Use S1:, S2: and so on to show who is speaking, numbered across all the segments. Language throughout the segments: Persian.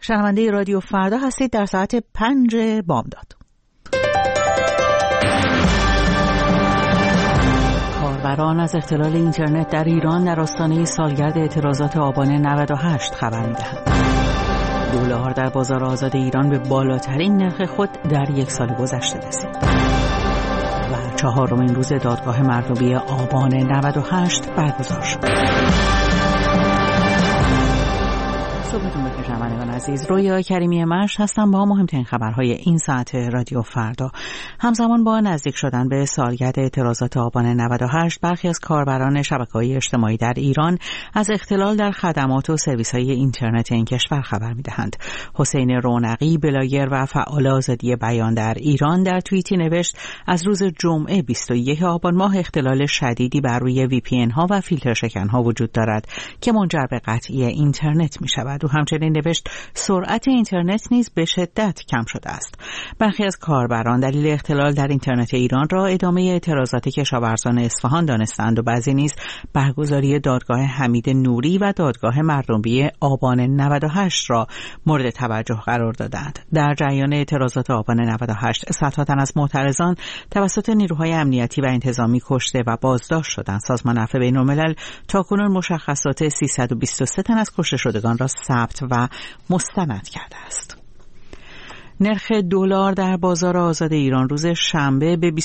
S1: شنونده رادیو فردا هستید در ساعت 5 بامداد. کاربران از اختلال اینترنت در ایران در آستانه سالگرد اعتراضات آبان 98 خبر می‌دهند. دلار در بازار آزاد ایران به بالاترین نرخ خود در یک سال گذشته رسید. و 4مین روز دادگاه مردمی آبان 98 برگزار شد. صبحتون بخیر شنوندگان عزیز. رویا کریمی مشت هستم با مهمترین خبرهای این ساعت رادیو فردا. همزمان با نزدیک شدن به سالگرد اعتراضات آبان 98 برخی از کاربران شبکه‌های اجتماعی در ایران از اختلال در خدمات و سرویس‌های اینترنت این کشور خبر می‌دهند. حسین رونقی بلاگر و فعال آزادی بیان در ایران در توییتی نوشت از روز جمعه 21 آبان ماه اختلال شدیدی بر روی VPN ها و فیلتر شکن ها وجود دارد که منجر به قطعی اینترنت می‌شود. و همچنین نوشت سرعت اینترنت نیز به شدت کم شده است. برخی از کاربران دلیل اختلال در اینترنت ایران را ادامه اعتراضات کشاورزان اصفهان دانستند و بعضی نیز برگزاری دادگاه حمید نوری و دادگاه مردمی آبان 98 را مورد توجه قرار دادند. در جریان اعتراضات آبان 98 صدها تن از معترضان توسط نیروهای امنیتی و انتظامی کشته و بازداشت شدند. سازمان عفو بین‌الملل تاکنون مشخصات 323 تن از کشته شدگان را ثبت و مستند کرده است. نرخ دلار در بازار آزاد ایران روز شنبه به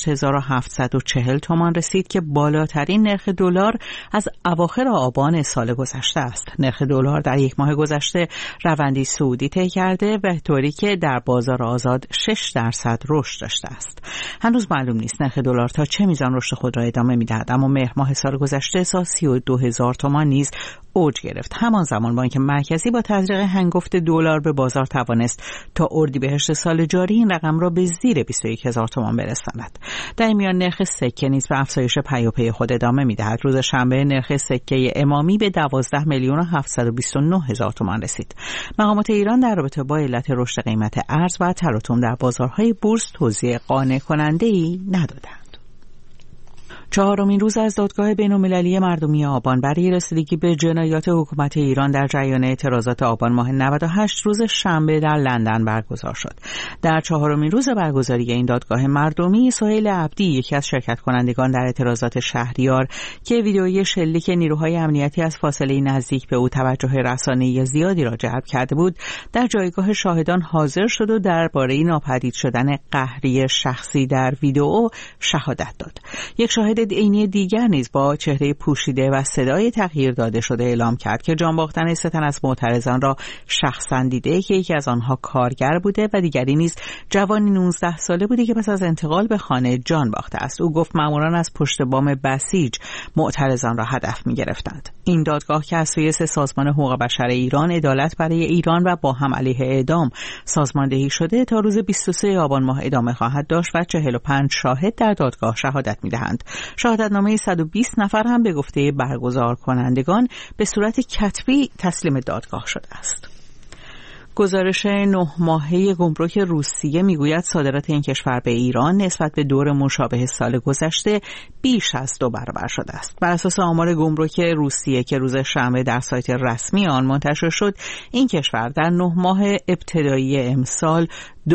S1: 28740 تومان رسید که بالاترین نرخ دلار از اواخر آبان سال گذشته است. نرخ دلار در یک ماه گذشته روندی صعودی طی کرده و طوری که در بازار آزاد 6% رشد داشته است. هنوز معلوم نیست نرخ دلار تا چه میزان رشد خود را ادامه می‌دهد، اما مهر ماه سال گذشته 32000 تومان نیز اوج گرفت. همان زمان بانک مرکزی با تزریق هنگفت دلار به بازار توانست تا اردیبهشت سال جاری این رقم را به زیر 21000 تومان برساند. در میان نرخ سکه نیز به افزایش پیاپی خود ادامه می‌دهد. روز شنبه نرخ سکه امامی به 12,729,000 تومان رسید. مقامات ایران در رابطه با علت رشد قیمت ارز و تلاطم در بازارهای بورس توضیح قانع کننده‌ای ندادند. 4مین روز از دادگاه بین‌المللی مردمی آبان برای رسیدگی به جنایات حکومت ایران در جریان اعتراضات آبان ماه 98 روز شنبه در لندن برگزار شد. در 4مین روز برگزاری این دادگاه مردمی، سهیل عبدی یکی از شرکت کنندگان در اعتراضات شهریار که ویدئوی شلیک نیروهای امنیتی از فاصله نزدیک به او توجه رسانه‌ای زیادی را جلب کرده بود، در جایگاه شاهدان حاضر شد و درباره ناپدید شدن قهری شخصی در ویدئو شهادت داد. یک شاهد عینی دیگر نیز با چهره پوشیده و صدای تغییر داده شده اعلام کرد که جان باختن 3 تن از معترضان را شخصاً دیده که یکی از آنها کارگر بوده و دیگری نیز جوانی 19 ساله بوده که پس از انتقال به خانه جان باخته است. او گفت ماموران از پشت بام بسیج معترضان را هدف می‌گرفتند. این دادگاه که از سوی سازمان حقوق بشر ایران، عدالت برای ایران و با هم علیه اعدام سازماندهی شده تا روز 23 آبان ماه ادامه خواهد داشت و 45 شاهد در دادگاه شهادت می‌دهند. شهادتنامه 120 نفر هم به گفته برگزار کنندگان به صورت کتبی تسلیم دادگاه شده است. گزارش 9 ماهه گمرک روسیه میگوید صادرات این کشور به ایران نسبت به دور مشابه سال گذشته بیش از 2 برابر شده است. بر اساس آمار گمرک روسیه که روز شنبه در سایت رسمی آن منتشر شد، این کشور در 9 ماه ابتدایی امسال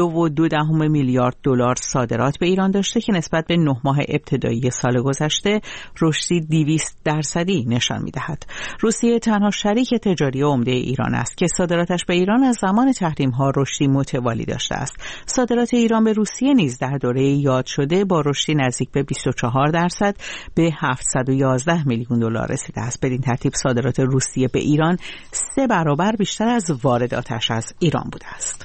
S1: 2.2 میلیارد دلار صادرات به ایران داشته که نسبت به 9 ماه ابتدایی سال گذشته رشدی 200% نشان می‌دهد. روسیه تنها شریک تجاری عمده ایران است که صادراتش به ایران از زمان تحریم‌ها رشدی متوالی داشته است. صادرات ایران به روسیه نیز در دوره یاد شده با رشدی نزدیک به 24% به 711 میلیون دلار رسیده است. بدین ترتیب صادرات روسیه به ایران 3 برابر بیشتر از وارداتش از ایران بوده است.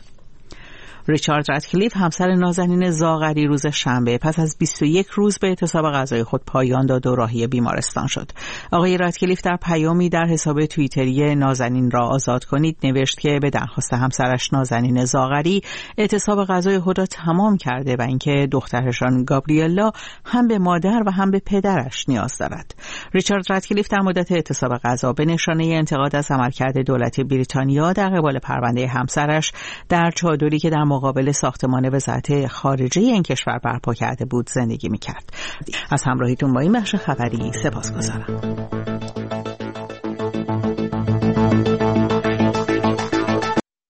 S1: ریچارد رادکلیف همسر نازنین زاغری روز شنبه پس از 21 روز به اعتصاب غذای خود پایان داد و راهی بیمارستان شد. آقای رادکلیف در پیامی در حساب توییتری نازنین را آزاد کنید نوشت که به درخواست همسرش نازنین زاغری اعتصاب غذای خود را تمام کرده و اینکه دخترشان گابریلا هم به مادر و هم به پدرش نیاز دارد. ریچارد رادکلیف در مدت اعتصاب غذا به نشانه انتقاد از عملکرد دولت بریتانیا در قبال پرونده همسرش در چادری که در مقابل ساختمان وزارت خارجه این کشور برپا کرده بود زندگی می‌کرد. از همراهیتون با این بخش خبری سپاسگزارم.